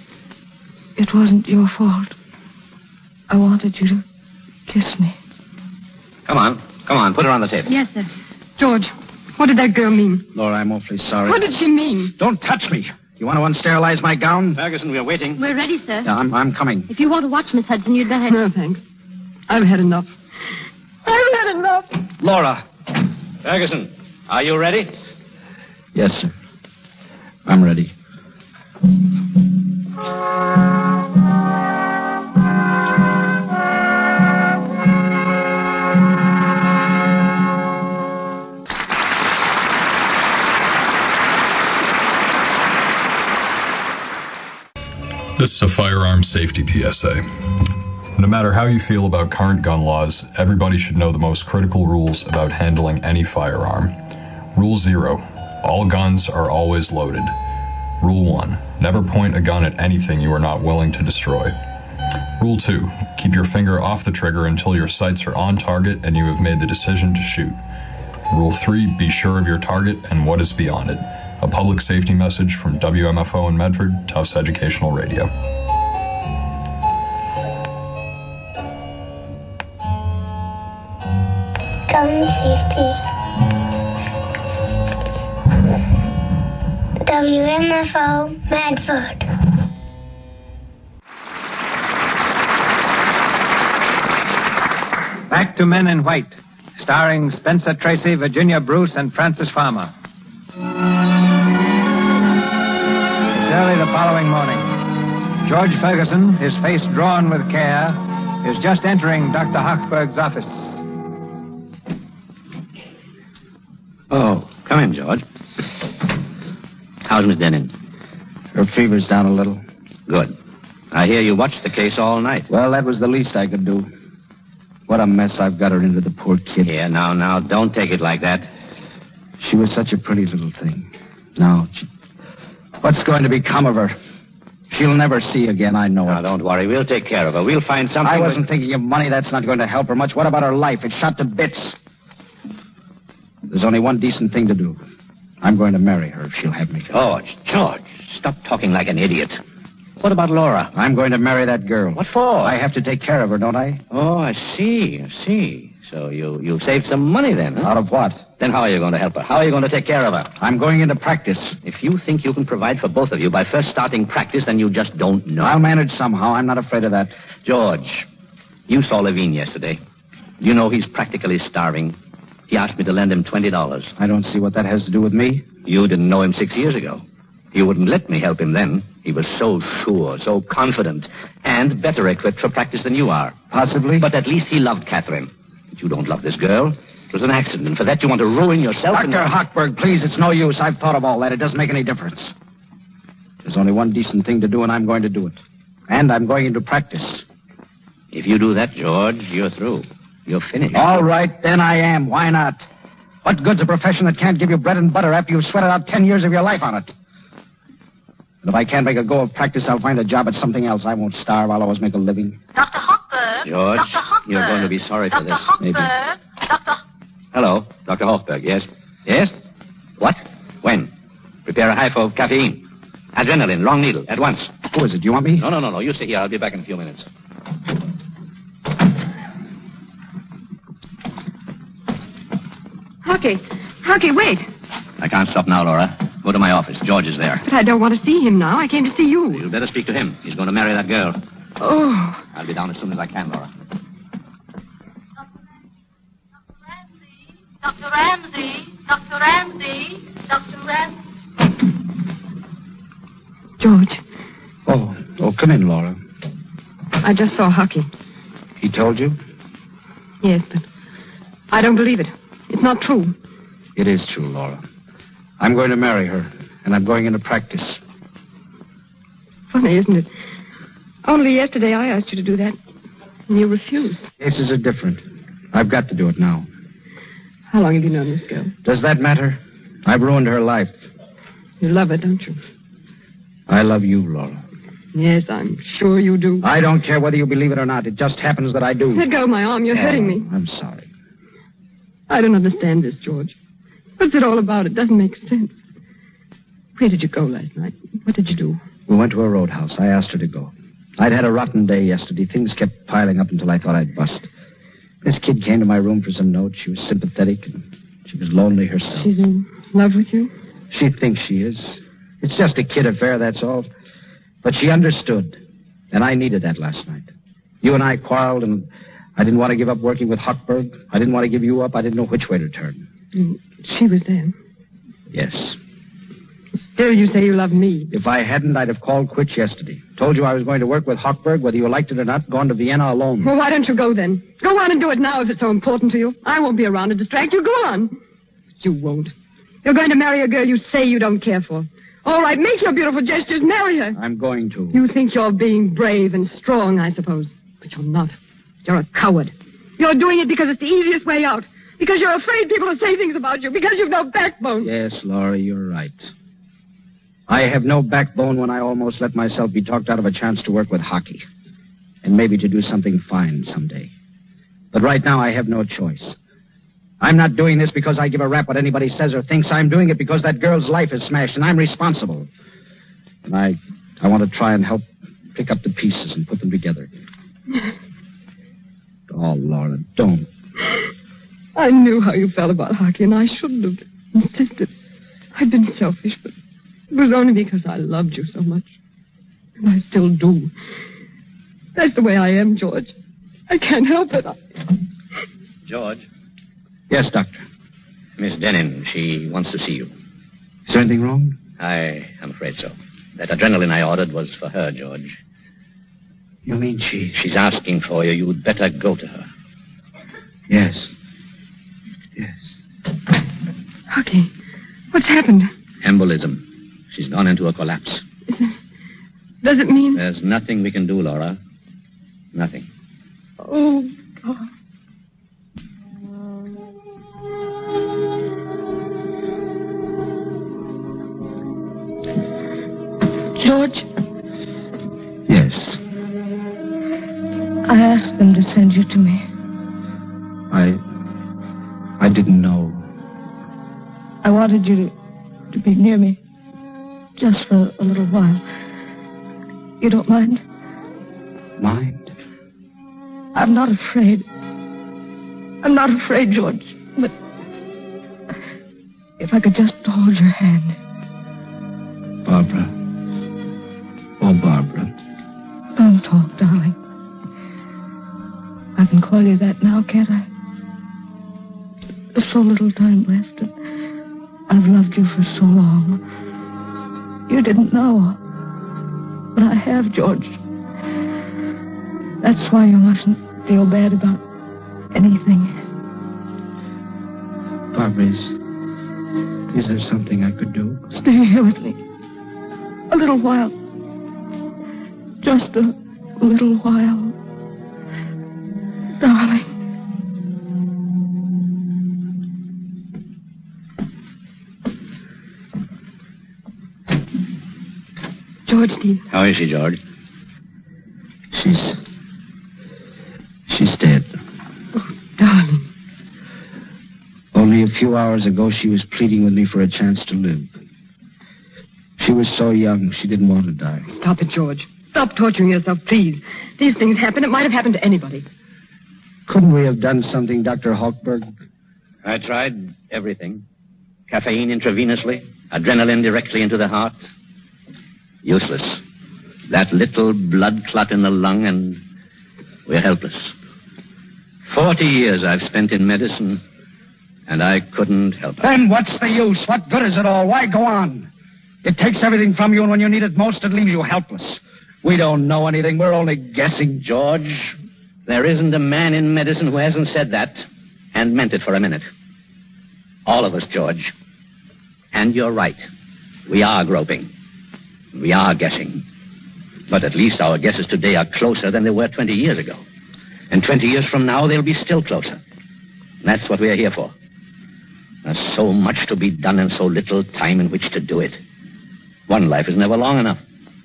It wasn't your fault. I wanted you to kiss me. Come on. Put her on the table. Yes, sir. George, what did that girl mean? Laura, I'm awfully sorry. What did she mean? Don't touch me. You want to unsterilize my gown? Ferguson, we're waiting. We're ready, sir. Yeah, I'm coming. If you want to watch Miss Hudson, you'd better... No, thanks. I've had enough. I've had enough. Laura. Ferguson, are you ready? Yes, sir. I'm ready. It's a firearm safety PSA. No matter how you feel about current gun laws, everybody should know the most critical rules about handling any firearm. Rule 0. All guns are always loaded. Rule 1. Never point a gun at anything you are not willing to destroy. Rule 2. Keep your finger off the trigger until your sights are on target and you have made the decision to shoot. Rule 3. Be sure of your target and what is beyond it. A public safety message from WMFO in Medford, Tufts Educational Radio. Gun safety. WMFO Medford. Back to Men in White, starring Spencer Tracy, Virginia Bruce, and Francis Farmer. It's early the following morning. George Ferguson, his face drawn with care, is just entering Dr. Hochberg's office. Oh, come in, George. How's Miss Denin? Her fever's down a little. Good. I hear you watched the case all night. Well, that was the least I could do. What a mess I've got her into, the poor kid. Here, now, don't take it like that. She was such a pretty little thing. Now, what's going to become of her? She'll never see again, I know it. Don't worry. We'll take care of her. We'll find something... I wasn't thinking of money. That's not going to help her much. What about her life? It's shot to bits. There's only one decent thing to do. I'm going to marry her if she'll have me. George, stop talking like an idiot. What about Laura? I'm going to marry that girl. What for? I have to take care of her, don't I? Oh, I see. So you've saved some money then, huh? Out of what? Then how are you going to help her? How are you going to take care of her? I'm going into practice. If you think you can provide for both of you by first starting practice, then you just don't know. I'll manage somehow. I'm not afraid of that. George, you saw Levine yesterday. You know he's practically starving. He asked me to lend him $20. I don't see what that has to do with me. You didn't know him 6 years ago. You wouldn't let me help him then. He was so sure, so confident, and better equipped for practice than you are. Possibly. But at least he loved Catherine. But you don't love this girl. It was an accident, and for that you want to ruin yourself. Dr. Hochberg, please, it's no use. I've thought of all that. It doesn't make any difference. There's only one decent thing to do, and I'm going to do it. And I'm going into practice. If you do that, George, you're through. You're finished. All right, then I am. Why not? What good's a profession that can't give you bread and butter after you've sweated out 10 years of your life on it? And if I can't make a go of practice, I'll find a job at something else. I won't starve. I'll always make a living. Dr. Hochberg. George, Dr. Hochberg. You're going to be sorry for this. Maybe. Dr. Hello, Dr. Hochberg, yes? Yes? What? When? Prepare a hive of caffeine. Adrenaline, long needle, at once. Who is it? Do you want me? No. You sit here. I'll be back in a few minutes. Hockey, wait. I can't stop now, Laura. Go to my office. George is there. But I don't want to see him now. I came to see you. You'd better speak to him. He's going to marry that girl. Oh. I'll be down as soon as I can, Laura. Dr. Ramsey. George. Oh, come in, Laura. I just saw Hockey. He told you? Yes, but I don't believe it. It's not true. It is true, Laura. I'm going to marry her, and I'm going into practice. Funny, isn't it? Only yesterday I asked you to do that, and you refused. Cases are different. I've got to do it now. How long have you known this girl? Does that matter? I've ruined her life. You love her, don't you? I love you, Laura. Yes, I'm sure you do. I don't care whether you believe it or not. It just happens that I do. Let go of my arm. You're hurting me. I'm sorry. I don't understand this, George. What's it all about? It doesn't make sense. Where did you go last night? What did you do? We went to a roadhouse. I asked her to go. I'd had a rotten day yesterday. Things kept piling up until I thought I'd bust. This kid came to my room for some notes. She was sympathetic, and she was lonely herself. She's in love with you? She thinks she is. It's just a kid affair, that's all. But she understood, and I needed that last night. You and I quarreled, and I didn't want to give up working with Hochberg. I didn't want to give you up. I didn't know which way to turn. She was there? Yes. Still, you say you love me. If I hadn't, I'd have called quits yesterday. Told you I was going to work with Hochberg, whether you liked it or not, gone to Vienna alone. Well, why don't you go then? Go on and do it now if it's so important to you. I won't be around to distract you. Go on. But you won't. You're going to marry a girl you say you don't care for. All right, make your beautiful gestures. Marry her. I'm going to. You think you're being brave and strong, I suppose. But you're not. You're a coward. You're doing it because it's the easiest way out. Because you're afraid people will say things about you. Because you've no backbone. Yes, Laura, you're right. I have no backbone when I almost let myself be talked out of a chance to work with hockey. And maybe to do something fine someday. But right now I have no choice. I'm not doing this because I give a rap what anybody says or thinks. I'm doing it because that girl's life is smashed and I'm responsible. And I want to try and help pick up the pieces and put them together. Oh, Laura, don't. I knew how you felt about hockey, and I shouldn't have insisted. I've been selfish, but it was only because I loved you so much. And I still do. That's the way I am, George. I can't help it. George? Yes, Doctor. Miss Denin, she wants to see you. Is there anything wrong? I am afraid so. That adrenaline I ordered was for her, George. You mean She's asking for you. You'd better go to her. Yes. Hockey, what's happened? Embolism. She's gone into a collapse. Does it mean... There's nothing we can do, Laura. Nothing. Oh, God. George? Yes. I asked them to send you to me. I didn't know. I wanted you to be near me. Just for a little while. You don't mind? Mind? I'm not afraid. I'm not afraid, George. But if I could just hold your hand. Barbara. Oh, Barbara. Don't talk, darling. I can call you that now, can't I? There's so little time left, and I've loved you for so long. You didn't know. But I have, George. That's why you mustn't feel bad about anything. Barbara, is there something I could do? Stay here with me. A little while. Just a little while. Darling. George, dear. How is she, George? She's dead. Oh, darling. Only a few hours ago, she was pleading with me for a chance to live. She was so young, she didn't want to die. Stop it, George. Stop torturing yourself, please. These things happen. It might have happened to anybody. Couldn't we have done something, Dr. Hochberg? I tried everything. Caffeine intravenously, adrenaline directly into the heart. Useless. That little blood clot in the lung, and we're helpless. 40 years I've spent in medicine, and I couldn't help her. Then what's the use? What good is it all? Why go on? It takes everything from you, and when you need it most, it leaves you helpless. We don't know anything. We're only guessing. George, there isn't a man in medicine who hasn't said that and meant it for a minute. All of us, George. And you're right. We are groping. We are guessing. But at least our guesses today are closer than they were 20 years ago. And 20 years from now, they'll be still closer. That's what we're here for. There's so much to be done and so little time in which to do it. One life is never long enough.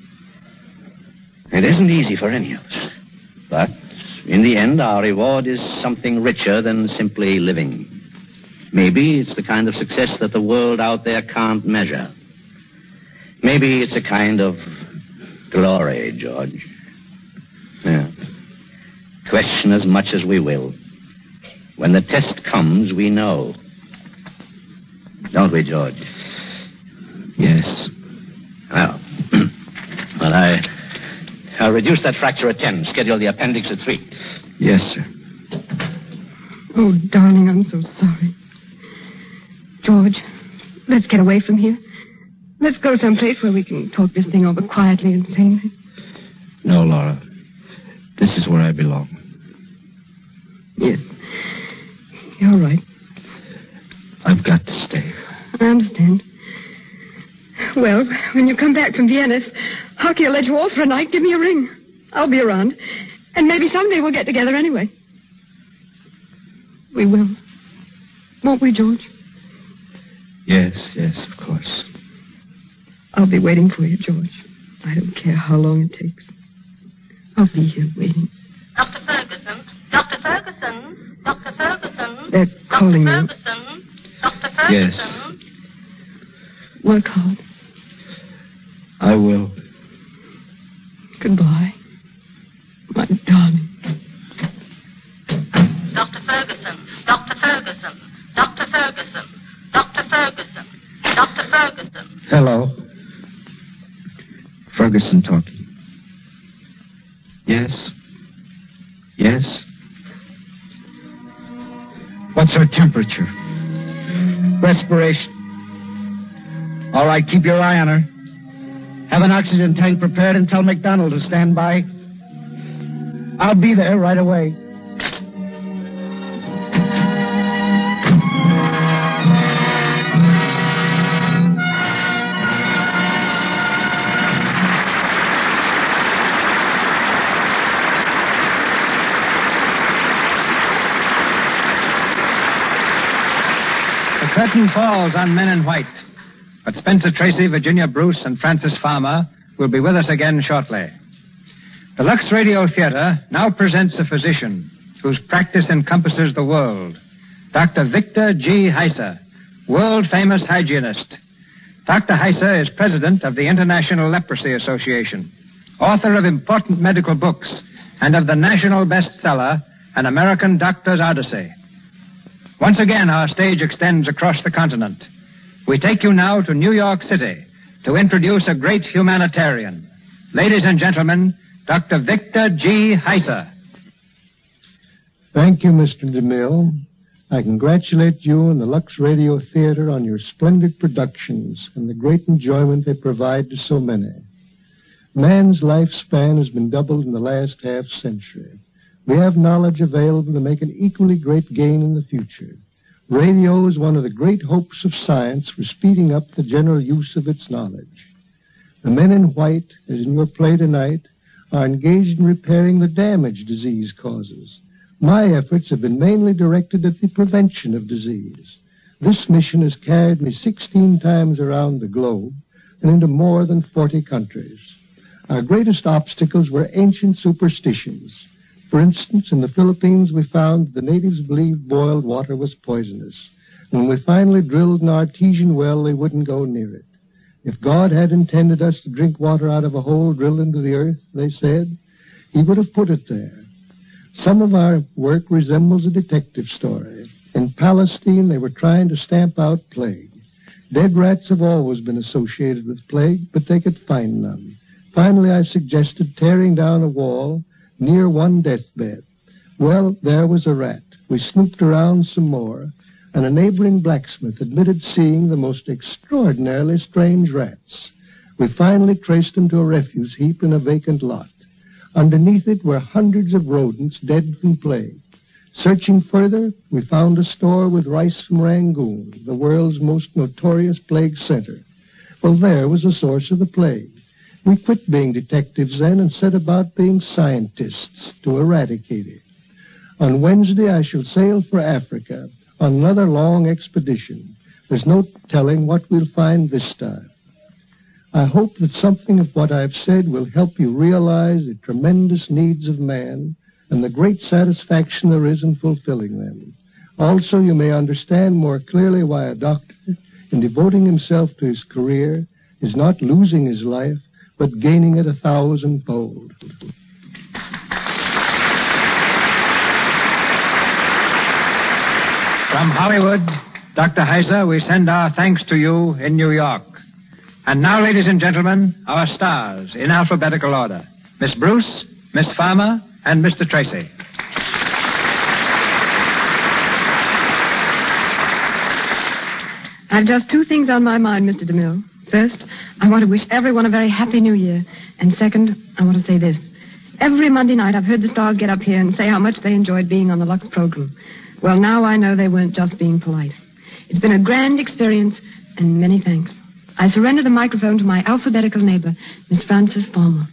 It isn't easy for any of us. But in the end, our reward is something richer than simply living. Maybe it's the kind of success that the world out there can't measure. Maybe it's a kind of glory, George. Yeah. Question as much as we will. When the test comes, we know. Don't we, George? Yes. Well, I'll reduce that fracture at 10. Schedule the appendix at 3. Yes, sir. Oh, darling, I'm so sorry. George, let's get away from here. Let's go someplace where we can talk this thing over quietly and sanely. No, Laura. This is where I belong. Yes. You're right. I've got to stay. I understand. Well, When you come back from Vienna, if Hockey will let you off for a night, give me a ring. I'll be around. And maybe someday we'll get together anyway. We will. Won't we, George? Yes, of course. I'll be waiting for you, George. I don't care how long it takes. I'll be here waiting. Dr. Ferguson. Dr. Ferguson. Dr. Ferguson. They're calling you. Ferguson. Dr. Ferguson. Yes. Work hard. I will. Goodbye, my darling. Dr. Ferguson. Dr. Ferguson. Dr. Ferguson. Dr. Ferguson. Dr. Ferguson. Hello. Ferguson talking. Yes. What's her temperature? Respiration. All right, keep your eye on her. Have an oxygen tank prepared and tell McDonald to stand by. I'll be there right away. The curtain falls on Men in White. But Spencer Tracy, Virginia Bruce, and Francis Farmer will be with us again shortly. The Lux Radio Theater now presents a physician whose practice encompasses the world. Dr. Victor G. Heiser, world-famous hygienist. Dr. Heiser is president of the International Leprosy Association, author of important medical books, and of the national bestseller, An American Doctor's Odyssey. Once again, our stage extends across the continent. We take you now to New York City to introduce a great humanitarian. Ladies and gentlemen, Dr. Victor G. Heiser. Thank you, Mr. DeMille. I congratulate you and the Lux Radio Theater on your splendid productions and the great enjoyment they provide to so many. Man's lifespan has been doubled in the last half-century. We have knowledge available to make an equally great gain in the future. Radio is one of the great hopes of science for speeding up the general use of its knowledge. The Men in White, as in your play tonight, are engaged in repairing the damage disease causes. My efforts have been mainly directed at the prevention of disease. This mission has carried me 16 times around the globe and into more than 40 countries. Our greatest obstacles were ancient superstitions. For instance, in the Philippines, we found the natives believed boiled water was poisonous. When we finally drilled an artesian well, they wouldn't go near it. If God had intended us to drink water out of a hole drilled into the earth, they said, he would have put it there. Some of our work resembles a detective story. In Palestine, they were trying to stamp out plague. Dead rats have always been associated with plague, but they could find none. Finally, I suggested tearing down a wall near one deathbed. Well, there was a rat. We snooped around some more, and a neighboring blacksmith admitted seeing the most extraordinarily strange rats. We finally traced them to a refuse heap in a vacant lot. Underneath it were hundreds of rodents dead from plague. Searching further, we found a store with rice from Rangoon, the world's most notorious plague center. Well, there was the source of the plague. We quit being detectives then and set about being scientists to eradicate it. On Wednesday, I shall sail for Africa on another long expedition. There's no telling what we'll find this time. I hope that something of what I've said will help you realize the tremendous needs of man and the great satisfaction there is in fulfilling them. Also, you may understand more clearly why a doctor, in devoting himself to his career, is not losing his life, but gaining it 1,000-fold. From Hollywood, Dr. Heiser, we send our thanks to you in New York. And now, ladies and gentlemen, our stars in alphabetical order. Miss Bruce, Miss Farmer, and Mr. Tracy. I've just two things on my mind, Mr. DeMille. First, I want to wish everyone a very happy New Year. And second, I want to say this. Every Monday night, I've heard the stars get up here and say how much they enjoyed being on the Lux program. Well, now I know they weren't just being polite. It's been a grand experience, and many thanks. I surrender the microphone to my alphabetical neighbor, Miss Frances Farmer.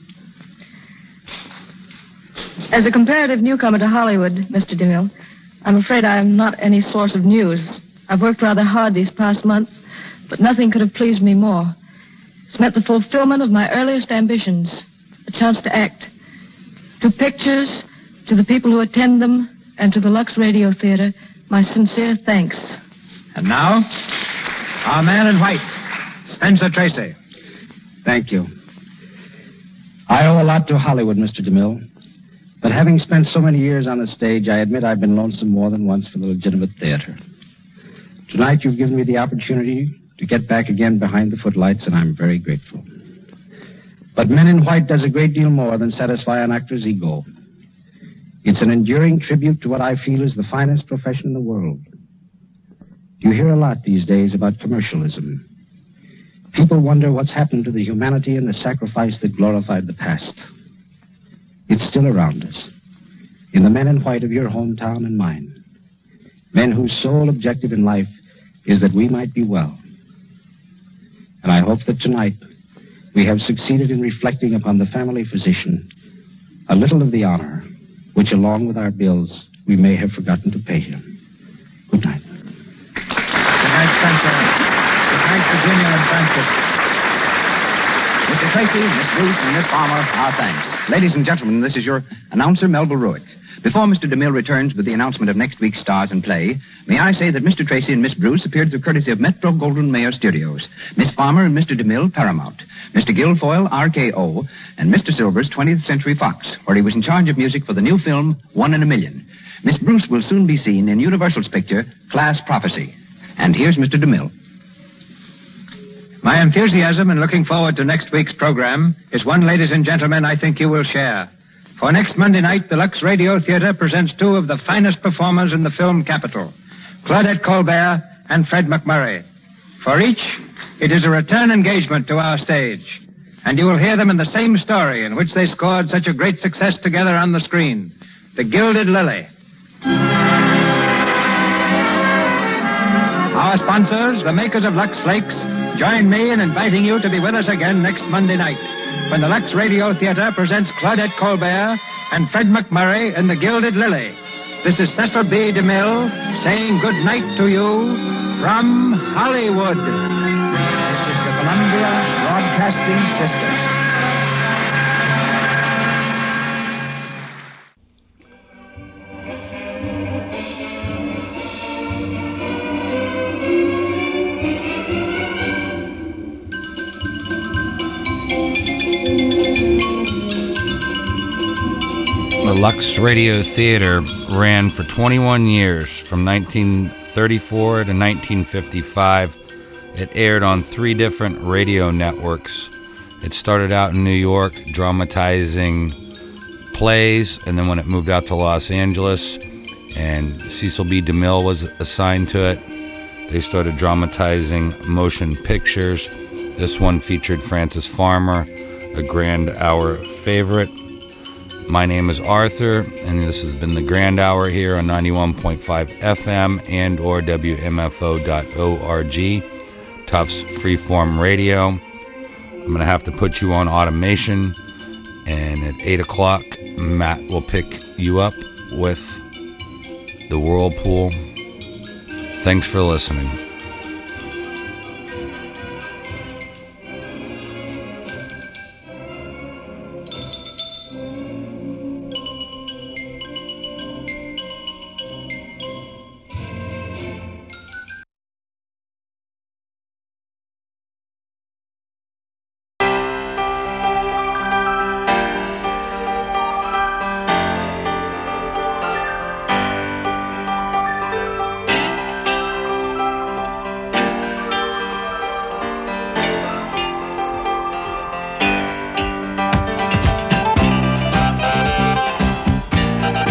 As a comparative newcomer to Hollywood, Mr. DeMille, I'm afraid I am not any source of news. I've worked rather hard these past months, but nothing could have pleased me more. It's meant the fulfillment of my earliest ambitions, a chance to act. To pictures, to the people who attend them, and to the Lux Radio Theater, my sincere thanks. And now, our man in white, Spencer Tracy. Thank you. I owe a lot to Hollywood, Mr. DeMille. But having spent so many years on the stage, I admit I've been lonesome more than once for the legitimate theater. Tonight, you've given me the opportunity to get back again behind the footlights, and I'm very grateful. But Men in White does a great deal more than satisfy an actor's ego. It's an enduring tribute to what I feel is the finest profession in the world. You hear a lot these days about commercialism. People wonder what's happened to the humanity and the sacrifice that glorified the past. It's still around us, in the men in white of your hometown and mine. Men whose sole objective in life is that we might be well. And I hope that tonight we have succeeded in reflecting upon the family physician a little of the honor which, along with our bills, we may have forgotten to pay him. Good night. Good night, Spencer. Good night, Virginia and Francis. Mr. Tracy, Miss Bruce, and Miss Farmer, our thanks. Ladies and gentlemen, this is your announcer, Melville Ruick. Before Mr. DeMille returns with the announcement of next week's stars and play, may I say that Mr. Tracy and Miss Bruce appeared through courtesy of Metro-Goldwyn-Mayer Studios, Miss Farmer and Mr. DeMille, Paramount, Mr. Guilfoyle, RKO, and Mr. Silvers, 20th Century Fox, where he was in charge of music for the new film, 1 in a Million. Miss Bruce will soon be seen in Universal's picture, Class Prophecy. And here's Mr. DeMille. My enthusiasm in looking forward to next week's program is one, ladies and gentlemen, I think you will share. For next Monday night, the Lux Radio Theater presents two of the finest performers in the film capital, Claudette Colbert and Fred McMurray. For each, it is a return engagement to our stage. And you will hear them in the same story in which they scored such a great success together on the screen, The Gilded Lily. Our sponsors, the makers of Lux Flakes, join me in inviting you to be with us again next Monday night when the Lux Radio Theater presents Claudette Colbert and Fred McMurray in The Gilded Lily. This is Cecil B. DeMille saying good night to you from Hollywood. This is the Columbia Broadcasting System. The Lux Radio Theater ran for 21 years, from 1934 to 1955. It aired on 3 different radio networks. It started out in New York, dramatizing plays, and then when it moved out to Los Angeles, and Cecil B. DeMille was assigned to it, they started dramatizing motion pictures. This one featured Frances Farmer, a Grand Hour favorite. My name is Arthur, and this has been the Grand Hour here on 91.5 FM and or WMFO.org, Tufts Freeform Radio. I'm going to have to put you on automation, and at 8 o'clock, Matt will pick you up with the Whirlpool. Thanks for listening.